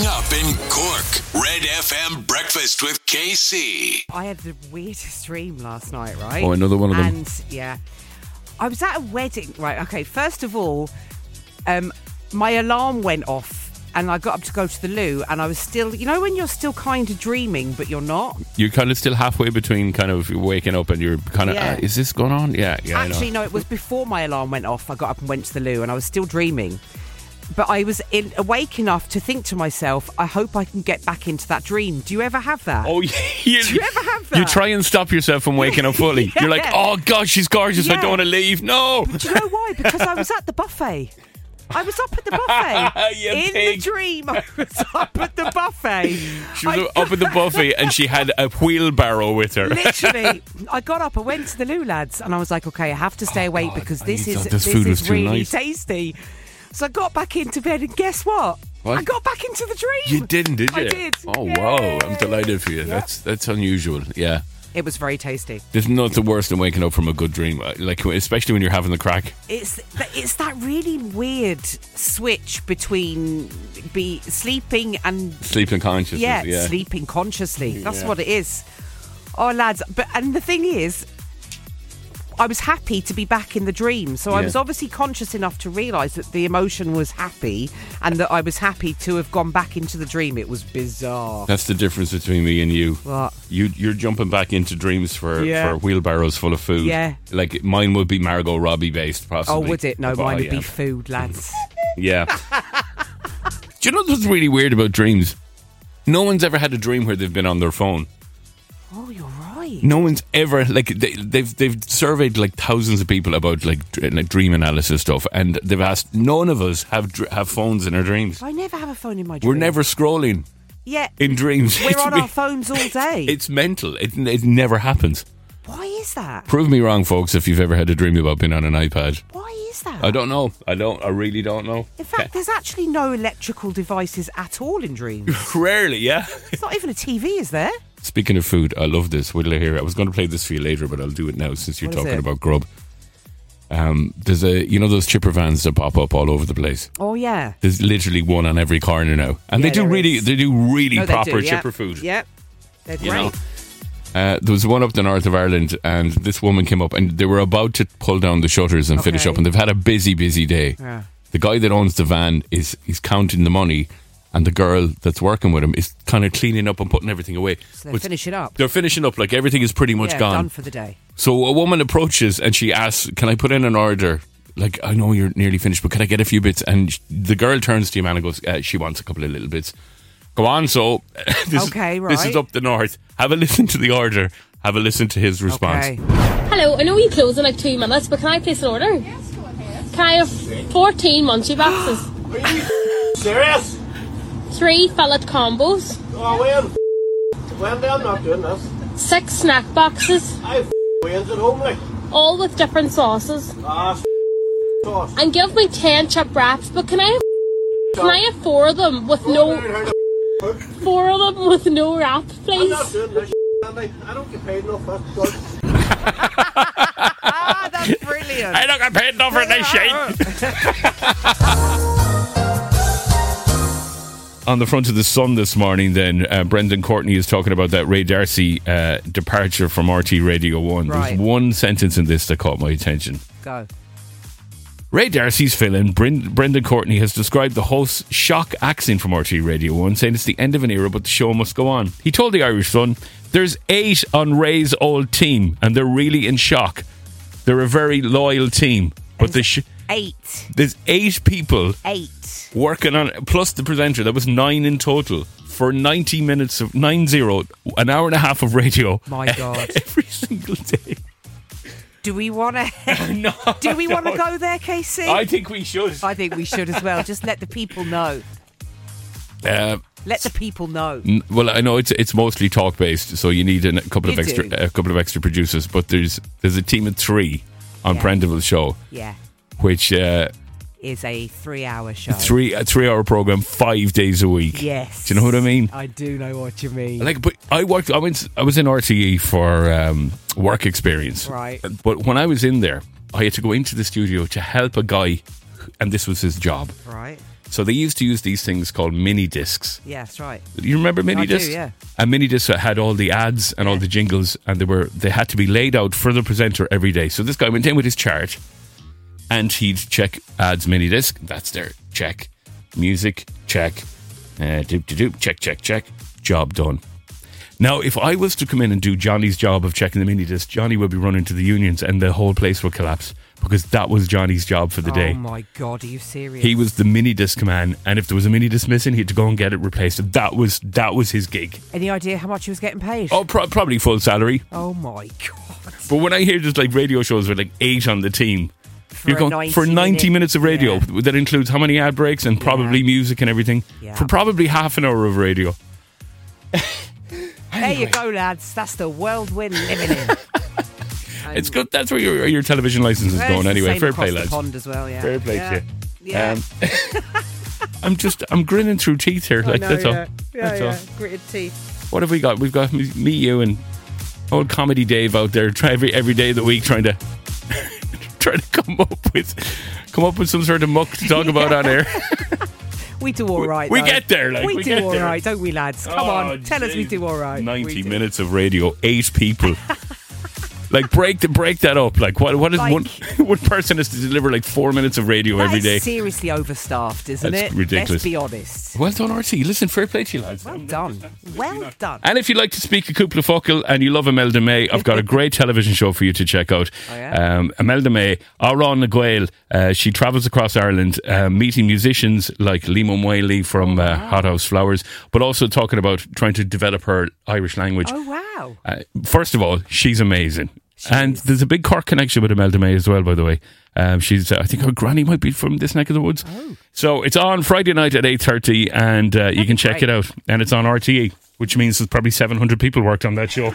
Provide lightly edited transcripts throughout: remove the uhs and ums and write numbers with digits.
Coming up in Cork, Red FM Breakfast with KC. I had the weirdest dream last night, right? Oh, another one of them. And yeah, I was at a wedding. Right, okay, first of all, my alarm went off and I got up to go to the loo and I was still, you know when you're still kind of dreaming but you're not? You're kind of still halfway between kind of waking up and you're kind of, Yeah. is this going on? Yeah. Actually, no, it was before my alarm went off. I got up and went to the loo and I was still dreaming. But I was awake enough to think to myself, I hope I can get back into that dream. Do you ever have that? Oh, yeah. Do you ever have that? You try and stop yourself from waking up fully. Yeah. You're like, oh, God, she's gorgeous. I Yeah. don't want to leave. No. Do you know why? Because I was at the buffet. I was up at the buffet. You In pig. the dream, I was up at the buffet. She was up at the buffet and she had a wheelbarrow with her. Literally, I got up, I went to the loo, lads, and I was like, okay, I have to stay awake because this thought is this food was too really nice. tasty. So I got back into bed, and guess what? What? I got back into the dream. You didn't, did you? I did. Oh, Yeah. wow. I'm delighted for you. Yeah. That's unusual. Yeah. It was very tasty. There's nothing worse than waking up from a good dream, like especially when you're having the crack. It's that really weird switch between sleeping and Sleeping consciousness. Yeah. sleeping consciously. That's Yeah. what it is. Oh, lads! And the thing is, I was happy to be back in the dream. So I Yeah. was obviously conscious enough to realise that the emotion was happy, and that I was happy to have gone back into the dream. It was bizarre. That's the difference between me and you. What? You're jumping back into dreams for wheelbarrows full of food. Yeah. Like mine would be Margot Robbie based, possibly. Oh, would it? No, But mine I would be am. food, lads. Yeah. Do you know what's really weird about dreams? No one's ever had a dream where they've been on their phone. Oh, you're right. No one's ever they've surveyed like thousands of people about like dream analysis stuff, and they've asked none of us have phones in our dreams. I never have a phone in my dream. We're never scrolling Yeah. in dreams. We're on our phones all day. It's mental. It never happens. Why is that? Prove me wrong, folks, if you've ever had a dream about being on an iPad. Why is that? I don't know. I really don't know. In fact, there's actually no electrical devices at all in dreams. Rarely, yeah. It's not even a TV, is there? Speaking of food, I love this. Wait till I hear it. I was going to play this for you later, but I'll do it now since you're What is talking it? about grub. There's those chipper vans that pop up all over the place. Oh, yeah. There's literally one on every corner now, and Yeah, they do really No, they proper do, yeah. chipper food. Yep. They're great. You know? There was one up the north of Ireland, and this woman came up, and they were about to pull down the shutters and finish Okay. up, and they've had a busy day. Yeah. The guy that owns the van is counting the money, and the girl that's working with him is kind of cleaning up and putting everything away. So they're But finishing up. They're finishing up, like everything is pretty much Yeah, gone. done for the day. So a woman approaches and she asks, "Can I put in an order? Like, I know you're nearly finished, but can I get a few bits?" And the girl turns to your man and goes, "She wants a couple of little bits." Go on, so this Okay, is, this is right. up the north. Have a listen to the order. Have a listen to his response. Okay. Hello, I know you close in like 2 minutes, but can I place an order? Yes, go ahead. Can I have 14 munchie boxes? Are you serious? 3 fillet combos? Oh, when I'm not doing this. 6 snack boxes? I wins at home, like. All with different sauces. Sauce. And give me 10 chip wraps, but can I have 4 of them with no 4 of them with no wrap, I'm please? not doing this, Andy. I don't get paid enough for this. Ah, that's brilliant. I don't get paid enough for this shit. On the front of the Sun this morning, then, Brendan Courtney is talking about that Ray D'Arcy departure from RT Radio 1. Right. There's one sentence in this that caught my attention. Go. Ray D'Arcy's fill-in, Brendan Courtney, has described the host's shock accent from RT Radio 1, saying it's the end of an era, but the show must go on. He told the Irish Sun, "There's 8 on Ray's old team, and they're really in shock. They're a very loyal team, but There's 8. there's 8 people 8. working on it, plus the presenter. That was 9 in total for 90 minutes of 90, an hour and a half of radio. My God. Every single day. Do we want to? No, Do we want to go there, KC? I think we should. I think we should as well. Just let the people know. Let the people know. Well, I know it's mostly talk based, so you need a couple of extra producers. But there's a team of 3 on Yeah. Prendeville's show, Yeah. which Is a 3-hour show. a 3-hour program, 5 days a week. Yes. Do you know what I mean? I do know what you mean. Like, but I was in RTE for work experience, Right. But when I was in there, I had to go into the studio to help a guy, and this was his job. Right. So they used to use these things called mini discs. Yeah, that's right. You remember mini I do, discs? yeah. A mini disc had all the ads and all the jingles, and they had to be laid out for the presenter every day. So this guy went in with his chart, and he'd check ads, mini disc. That's there. Check. Music. Check. Check. Job done. Now, if I was to come in and do Johnny's job of checking the mini disc, Johnny would be running to the unions and the whole place would collapse, because that was Johnny's job for the day. Oh my God, are you serious? He was the mini disc man, and if there was a mini disc missing, he had to go and get it replaced. That was his gig. Any idea how much he was getting paid? Oh, probably full salary. Oh my God. But when I hear just like radio shows with like 8 on the team, For you're going for 90 minutes of radio. Yeah. That includes how many ad breaks and probably music and everything. Yeah. For probably half an hour of radio. There you go, lads. That's the world we're living in. It's good. That's where your television license is Well, going it's the anyway. same Fair across play, the lads. pond as well, yeah. Fair play to Yeah. you. Yeah. I'm grinning through teeth here. Like, that's all. Yeah, That's all. Gritted teeth. What have we got? We've got me, you, and old Comedy Dave out there every day of the week trying to come up with some sort of muck to talk about on air. We do all right. We though. get there, like, we we do get all there. right, don't we, lads? Come Oh, on, tell us we geez. do all right. 90 minutes of radio, 8 people. Like, break that up. Like, what is Like- one person has to deliver like 4 minutes of radio every day? Seriously overstaffed, isn't That's it? ridiculous. Let's be honest. Well done, RT. Listen, fair play to you, lads. Well done. Well done. And if you'd like to speak a couple of fuckle and you love Imelda May, I've got a great television show for you to check out. Oh, yeah? Imelda May, Aran na Gael, she travels across Ireland meeting musicians like Limo Moiley from Hot House Flowers, but also talking about trying to develop her Irish language. Oh, wow. First of all, she's amazing. And is. there's a big Cork connection with Imelda May as well, by the way. She's, I think her granny might be from this neck of the woods. Oh. So it's on Friday night at 8:30, and you can check it out. And it's on RTE, which means there's probably 700 people worked on that show.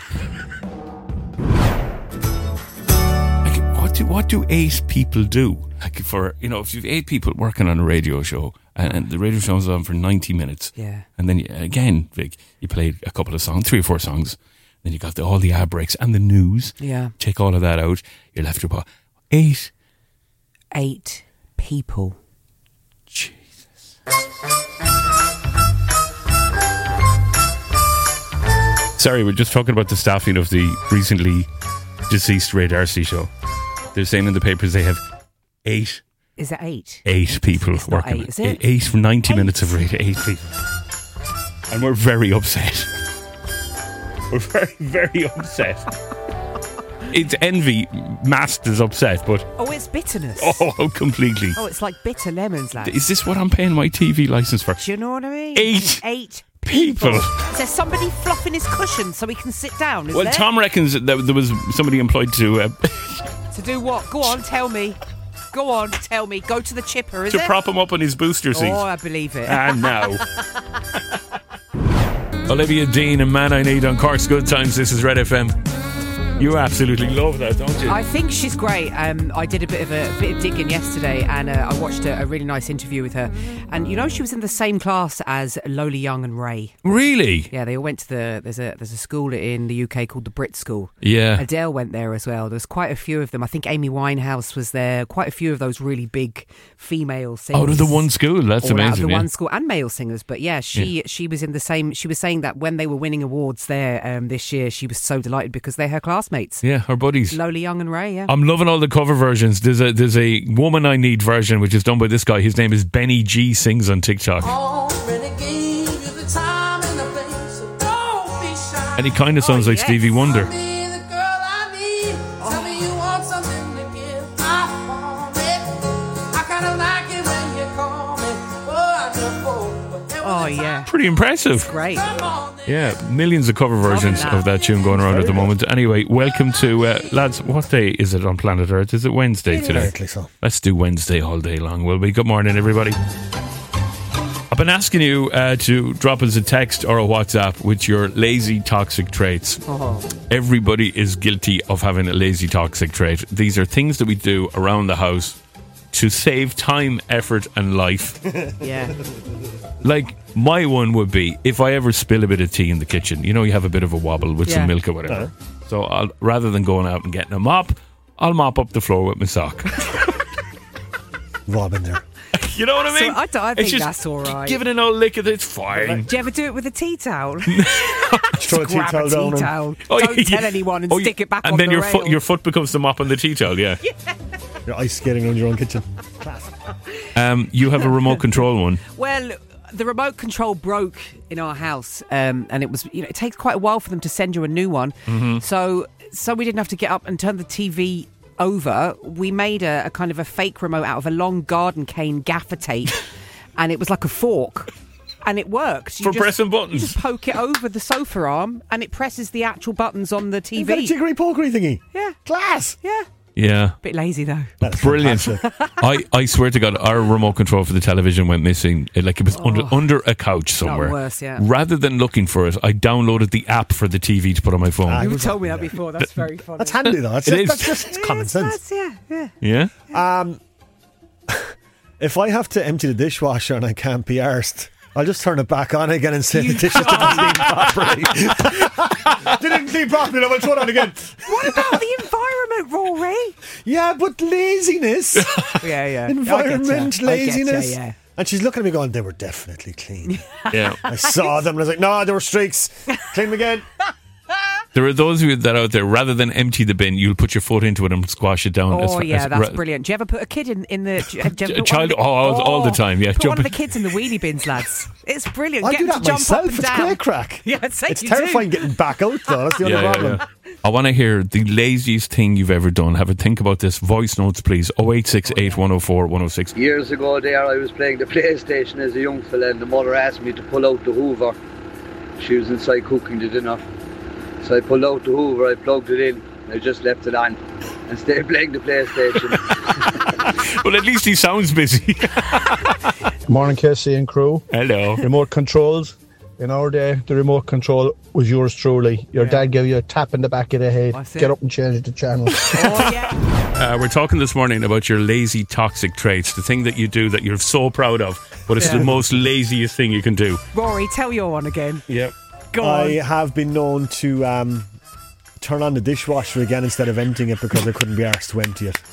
Like, what do 8 people do? Like, for, if you've 8 people working on a radio show, and the radio show's on for 90 minutes, Yeah. and then again, Vic, you played a couple of songs, 3 or 4 songs. Then you got all the ad breaks and the news. Yeah. Take all of that out. You're left with about 8 people. Jesus. Sorry, we're just talking about the staffing of the recently deceased Ray D'Arcy show. They're saying in the papers they have 8 Is it 8? 8 people It's not working. 8, is it? 8 for 90 8? minutes of radio. 8 people. And we're very upset. We're very, very upset. It's envy masked as upset, but Oh, it's bitterness. oh, completely. Oh, it's like bitter lemons, lads. Is this what I'm paying my TV license for? Do you know what I mean? 8 people. people. Is there somebody fluffing his cushion so he can sit down? Is Well, there? Tom reckons that there was somebody employed to To do what? Go on, tell me. Go on, tell me. Go to the chipper, is it? prop him up on his booster seat. Oh, I believe it. And now. Olivia Dean and Man I Need on Cork's Good Times. This is Red FM. You absolutely love that, don't you? I think she's great. I did a bit of digging yesterday, and I watched a really nice interview with her. And she was in the same class as Lola Young and Ray. Really? Yeah, they all went to there's a school in the UK called the Brit School. Yeah. Adele went there as well. There was quite a few of them. I think Amy Winehouse was there. Quite a few of those really big female singers. Out of the one school. That's All amazing. out of the yeah. one school, and male singers. But yeah, she was in the same. She was saying that when they were winning awards there this year, she was so delighted because they're her classmates. Yeah, her buddies. Lola Young and Ray, yeah. I'm loving all the cover versions. There's a Woman I Need version which is done by this guy. His name is Benny G Sings on TikTok. And he kind of sounds like yes. Stevie Wonder. Oh yeah, Pretty impressive. great. Yeah, millions of cover versions that. of that tune going around at the moment. Anyway, welcome to, lads, what day is it on planet Earth? Is it Wednesday today? Apparently so. Let's do Wednesday all day long, will we? Good morning, everybody. I've been asking you to drop us a text or a WhatsApp with your lazy toxic traits. Everybody is guilty of having a lazy toxic trait. These are things that we do around the house to save time, effort and life. Yeah, Like, my one would be, if I ever spill a bit of tea in the kitchen, you have a bit of a wobble with some Yeah. milk or whatever. So rather than going out and getting a mop, I'll mop up the floor with my sock. Rob in there. You know what I mean? I It's think just that's all right. Give it an old lick of it, it's fine. Do you ever do it with a tea towel? Throw a tea Grab towel a down tea and towel. Oh, Don't yeah, tell yeah. anyone and Oh, stick it back and on then the your rail. foot becomes the mop on the tea towel, yeah. you're ice skating around your own kitchen. You have a remote control one. Well, the remote control broke in our house, and it was, it takes quite a while for them to send you a new one. Mm-hmm. So we didn't have to get up and turn the TV over. We made a kind of a fake remote out of a long garden cane gaffer tape, and it was like a fork. And it works. For pressing buttons. You just poke it over the sofa arm, and it presses the actual buttons on the You've got a TV. jiggery pokery thingy. Yeah, Class. yeah. Yeah. Bit lazy though. That's Brilliant. fantastic. I swear to God, our remote control for the television went missing. It was under a couch somewhere. worse, yeah. Rather than looking for it, I downloaded the app for the TV to put on my phone. You told me that before. That's very funny. That's handy though. That's It is. That's just common sense. That's, yeah. Yeah? If I have to empty the dishwasher and I can't be arsed, I'll just turn it back on again and say the dishes didn't clean properly. They didn't clean properly, I will throw it on again. What about the environment, Rory? Yeah, but laziness. Yeah. Environment, laziness. Yeah. And she's looking at me going, they were definitely clean. Yeah. I saw them and I was like, no, there were streaks. Clean them again. There are those of you that out there, rather than empty the bin, you'll put your foot into it and squash it down. Oh, that's brilliant. Do you ever put a kid in the... Do you ever put child- all the time, yeah. Put one of Jumping- the kids in the wheelie bins, lads. It's brilliant. I Get do them that to jump myself. up and It's down. great crack. Yeah, I'd say It's you terrifying do. getting back out though. That's the only problem. I want to hear the laziest thing you've ever done. Have a think about this. Voice notes, please. 0868 104 106. Years ago there, I was playing the PlayStation as a young fella, and the mother asked me to pull out the Hoover. She was inside cooking the dinner. So I pulled out the Hoover, I plugged it in, and I just left it on and stayed playing the PlayStation. Well, at least he sounds busy. Morning, Casey and crew. Hello. Remote controls. In our day, the remote control was yours truly. Your dad gave you a tap in the back of the head. That's it. Get up and change the channel. Oh, yeah. We're talking this morning about your lazy, toxic traits. The thing that you do that you're so proud of, but it's the most laziest thing you can do. Rory, tell your one again. Yep. Go I on. have been known to turn on the dishwasher again instead of emptying it because I couldn't be arsed to empty it.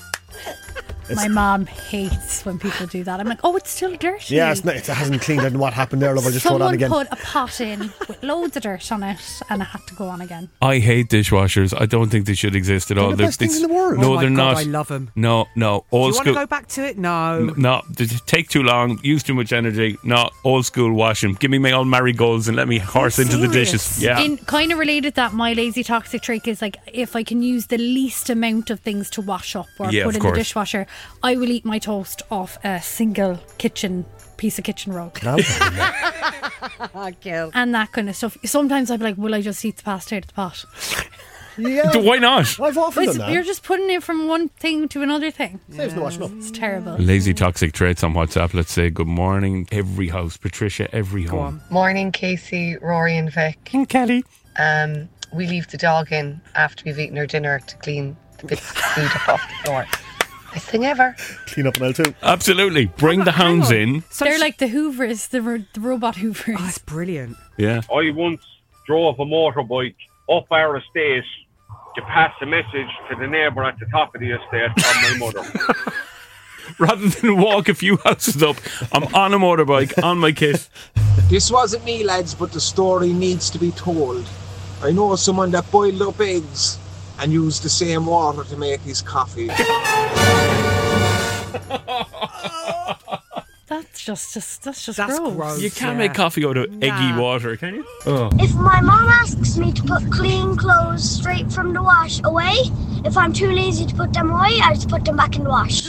My mom hates when people do that. I'm like, oh, it's still dirty. Yeah, it hasn't cleaned out. And what happened there, love? I'll just throw it on Someone again. put a pot in with loads of dirt on it, and it had to go on again. I hate dishwashers. I don't think they should exist at all. They're the best things in the world. No, Oh my they're God, not. I love them. No. Do Old you want to school. go back to it? No. No, they take too long, use too much energy. No, old school washing. Give me my old marigolds and let me horse into the serious? dishes. Yeah. In kind of related, that my lazy toxic trick is like, if I can use the least amount of things to wash up or Yeah, put of in course. the dishwasher, I will eat my toast off a single piece of kitchen rug. And that kind of stuff. Sometimes I'd be like, will I just eat the pasta out of the pot? Yeah. Why not? I've often done that. You're just putting it from one thing to another thing. Saves the washing up. It's terrible. Lazy toxic traits on WhatsApp. Let's say good morning, every house. Patricia, every home. Morning, Casey, Rory and Vic. And Kelly. We leave the dog in after we've eaten our dinner to clean the bits of food up off the floor. Best thing ever. Clean up an L2. Absolutely. Bring the hounds in. So They're like the Hoovers, the robot Hoovers. Oh, it's brilliant. Yeah. I once drove a motorbike up our estate to pass a message to the neighbour at the top of the estate on my mother. Rather than walk a few houses up, I'm on a motorbike, on my kit. This wasn't me, lads, but the story needs to be told. I know someone that boiled up eggs and used the same water to make his coffee. That's That's gross. gross. You can't Yeah. make coffee out of eggy water, can you? Oh. If my mom asks me to put clean clothes straight from the wash away, if I'm too lazy to put them away, I just put them back in the wash.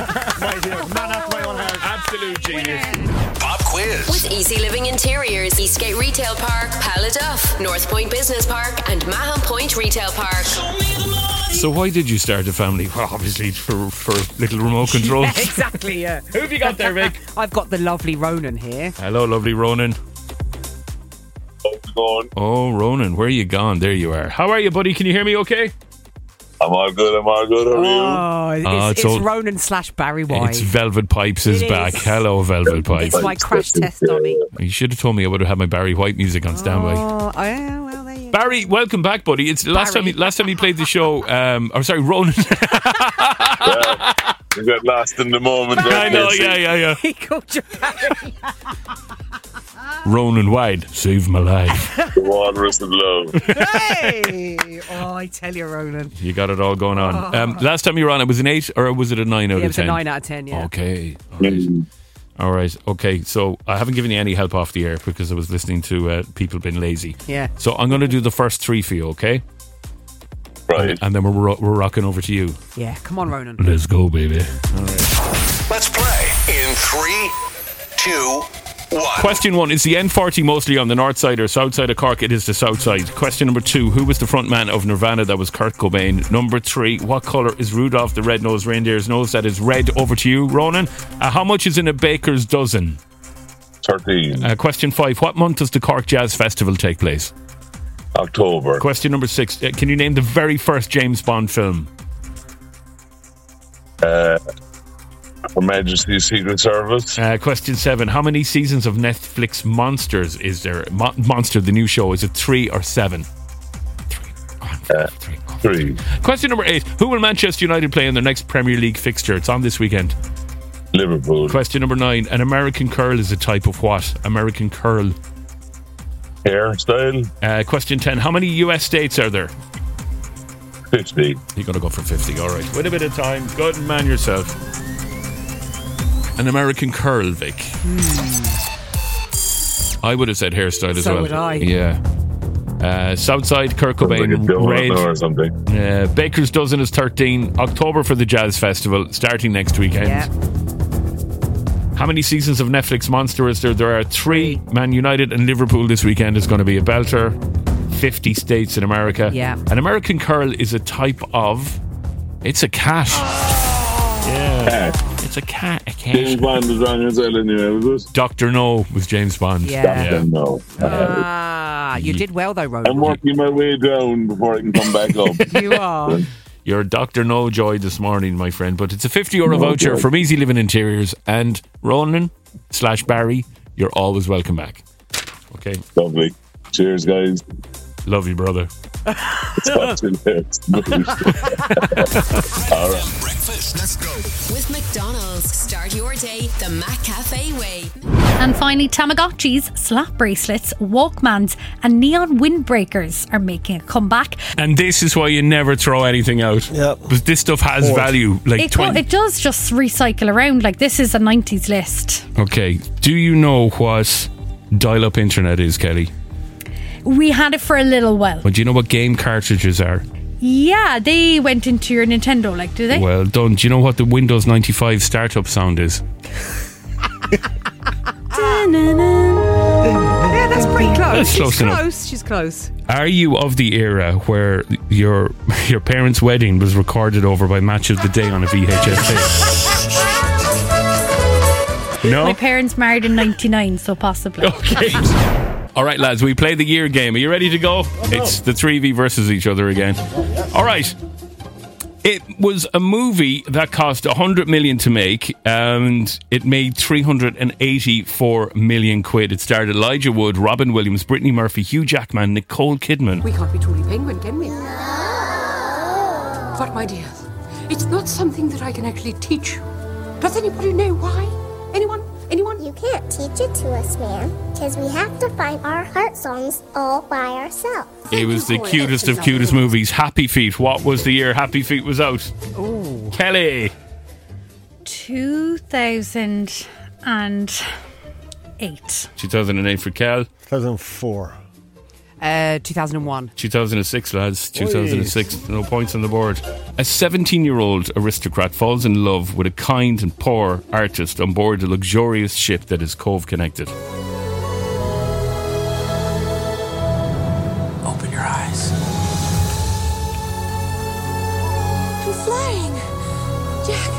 Absolute genius. Pop quiz. With Easy Living Interiors, Eastgate Retail Park, Paladuff, North Point Business Park, and Mahon Point Retail Park. So why did you start a family? Well, obviously for little remote controls. Yeah, exactly, yeah. Who have you got there, Vic? I've got the lovely Ronan here. Hello, lovely Ronan. How's it going? Oh, Ronan, where are you gone? There you are. How are you, buddy? Can you hear me okay? I'm all good. How are you? Oh, it's all- Ronan / Barry White. It's Velvet Pipes is It back. is. Hello, Velvet Pipes. It's my crash test dummy. You should have told me I would have had my Barry White music on standby. Oh, yeah, well, there you go. Barry, welcome back, buddy. It's last time you played the show. Ronan. I got lost in the moment. I know, yeah. He called you Barry. Ronan Wide, saved my life. The walrus of love. Hey! Oh, I tell you, Ronan. You got it all going on. Last time you were on, it was an 8 or was it a 9 out of 10? It was a 9 out of 10, yeah. Okay. All right. Okay. So I haven't given you any help off the air because I was listening to people being lazy. Yeah. So I'm going to do the first 3 for you, okay? Right. And then we're rocking over to you. Yeah. Come on, Ronan. Let's go, baby. All right. Let's play in 3, 2, 1. Question 1. Is the N40 mostly on the north side or south side of Cork? It is the south side. Question number 2. Who was the front man of Nirvana? That was Kurt Cobain. Number 3. What colour is Rudolph the Red-Nosed Reindeer's nose? That is red. Over to you, Ronan. How much is in a baker's dozen? 13. Question 5. What month does the Cork Jazz Festival take place? October. Question number 6. Can you name the very first James Bond film? Her Majesty's Secret Service. Question 7. How many seasons of Netflix Monsters is there? Monster, the new show, is it 3 or 7? 3. Question number 8. Who will Manchester United play in their next Premier League fixture? It's on this weekend. Liverpool. Question number 9. An American curl is a type of what? American curl. Hairstyle. Question 10. How many US states are there? 50. You're going to go for 50. All right. With a bit of time. Good man yourself. An American curl, Vic. I would have said hairstyle as well. So would I. Yeah. Southside, Kurt Cobain, Like red. or something. Baker's Dozen is 13. October for the Jazz Festival, starting next weekend. Yeah. How many seasons of Netflix Monster is there? There are 3. Man United and Liverpool this weekend is going to be a belter. 50 states in America. Yeah. An American curl is a type of... It's a cat. Yeah. It's a cat. James Bond was wrong as well anyway, was it? Dr. No was James Bond. Yeah. Dr. No. You did well though, Ronan. I'm working my way down before I can come back up. You are. You're Dr. No joy this morning, my friend. But it's a €50 voucher from Easy Living Interiors. And Ronan / Barry, you're always welcome back. Okay. Lovely. Cheers, guys. Love you, brother. Talk to you later. All right. Breakfast. Let's go. With McDonald's, start your day the McCafe way. And finally, Tamagotchis, slap bracelets, Walkmans, and neon windbreakers are making a comeback. And this is why you never throw anything out. Yep. Because this stuff has value. Like It does just recycle around. Like, this is a 90s list. Okay. Do you know what dial-up internet is, Kelly? We had it for a little while. But do you know what game cartridges are? Yeah, they went into your Nintendo, like, do they? Well done. Do you know what the Windows 95 startup sound is? Yeah, that's pretty close. That's close She's enough. close. She's close. Are you of the era where your parents' wedding was recorded over by Match of the Day on a VHS tape? No? My parents married in 99, so possibly. Okay. All right, lads, we play the year game. Are you ready to go? It's the 3V versus each other again. All right. It was a movie that cost 100 million to make, and it made 384 million quid. It starred Elijah Wood, Robin Williams, Brittany Murphy, Hugh Jackman, Nicole Kidman. We can't be truly penguin, can we? But my dears, it's not something that I can actually teach you. Does anybody know why? Anyone? You can't teach it to us, ma'am, because we have to find our heart songs all by ourselves. It was the cutest of cutest movies. Happy Feet. What was the year Happy Feet was out? Ooh. Kelly. 2008. 2008 for Kel. 2004. 2001. 2006, lads. 2006. No points on the board. A 17-year-old aristocrat falls in love with a kind and poor artist on board a luxurious ship that is Cove connected. Open your eyes. I'm flying. Jack.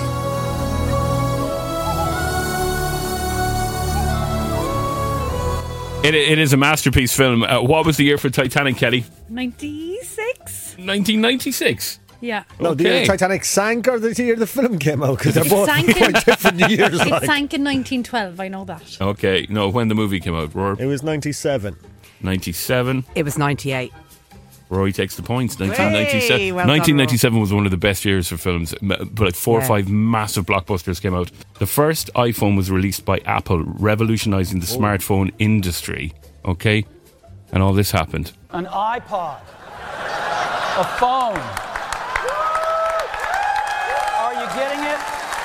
It is a masterpiece film. What was the year for Titanic, Kelly? 96? 1996. Yeah. No, the year Titanic sank or the year the film came out? Because they're both quite different years. It like. sank in 1912, I know that. Okay, no, when the movie came out, Roar? It was 97. 97. It was 98. Rory takes the points. 1997. Hey, well done, 1997 was one of the best years for films. But like 4 or 5 massive blockbusters came out. The first iPhone was released by Apple, revolutionising the smartphone industry. Okay? And all this happened. An iPod. A phone. Are you getting it?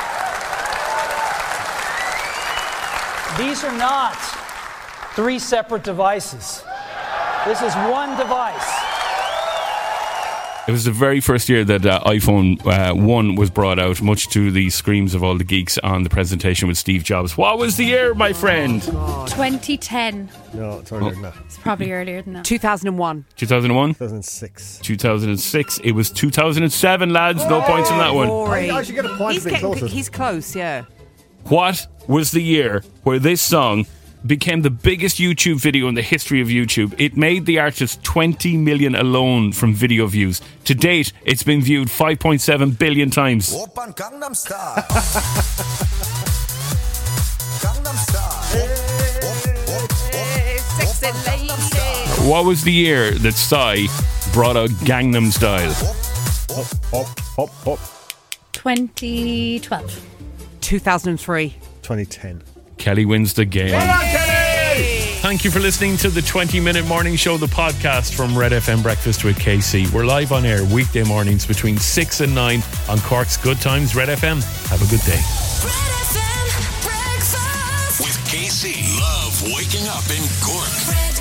These are not 3 separate devices. This is one device. It was the very first year that iPhone 1 was brought out, much to the screams of all the geeks on the presentation with Steve Jobs. What was the year, my friend? 2010. No, it's earlier than that. It's probably earlier than that. 2001. 2001? 2006. 2006. It was 2007, lads. No points on that one. I should get a point for being closest. He's close, yeah. What was the year where this song became the biggest YouTube video in the history of YouTube? It made the artist 20 million alone from video views. To date, it's been viewed 5.7 billion times. What was the year that Psy brought out Gangnam Style? 2012. 2003. 2010. Kelly wins the game. Thank you for listening to the 20-minute morning show, the podcast from Red FM Breakfast with KC. We're live on air weekday mornings between 6 and 9 on Cork's Good Times, Red FM. Have a good day. Red FM Breakfast with KC. Love waking up in Cork. Red